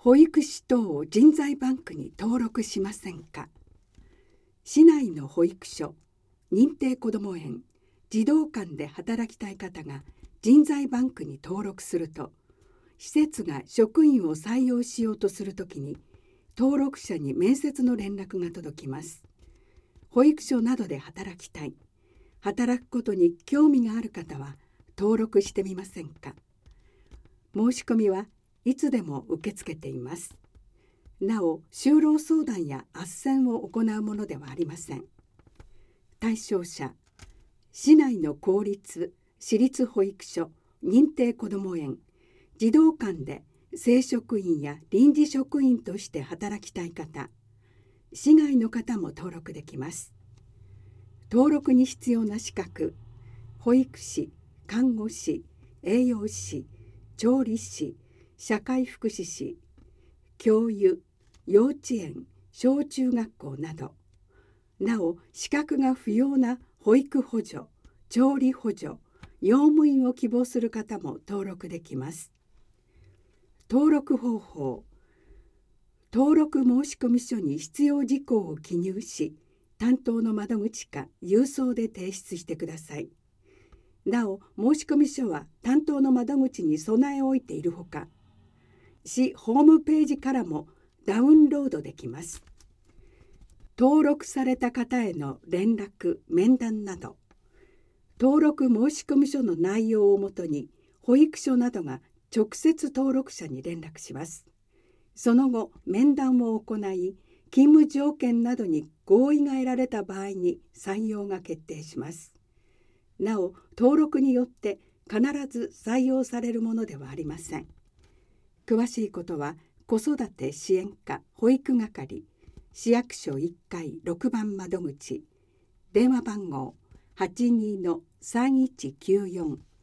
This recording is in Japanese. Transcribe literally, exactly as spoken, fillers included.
保育士等を人材バンクに登録しませんか。市内の保育所、認定こども園、児童館で働きたい方が人材バンクに登録すると、施設が職員を採用しようとするときに登録者に面接の連絡が届きます。保育所などで働きたい、働くことに興味がある方は登録してみませんか。申し込みはいつでも受け付けています。なお、就労相談や斡旋を行うものではありません。対象者、市内の公立、私立保育所、認定こども園、児童館で正職員や臨時職員として働きたい方、市外の方も登録できます。登録に必要な資格、保育士、看護師、栄養士、調理師、社会福祉士、教諭、幼稚園、小中学校など、なお資格が不要な保育補助、調理補助、用務員を希望する方も登録できます。登録方法、登録申込書に必要事項を記入し、担当の窓口か郵送で提出してください。なお、申込書は担当の窓口に備え置いているほか、市ホームページからもダウンロードできます。登録された方への連絡、面談など、登録申込書の内容をもとに保育所などが直接登録者に連絡します。その後、面談を行い、勤務条件などに合意が得られた場合に採用が決定します。なお、登録によって必ず採用されるものではありません。詳しいことは、子育て支援課保育係、市役所いっかいろくばん窓口、電話番号 はちにーのさんいちきゅうよん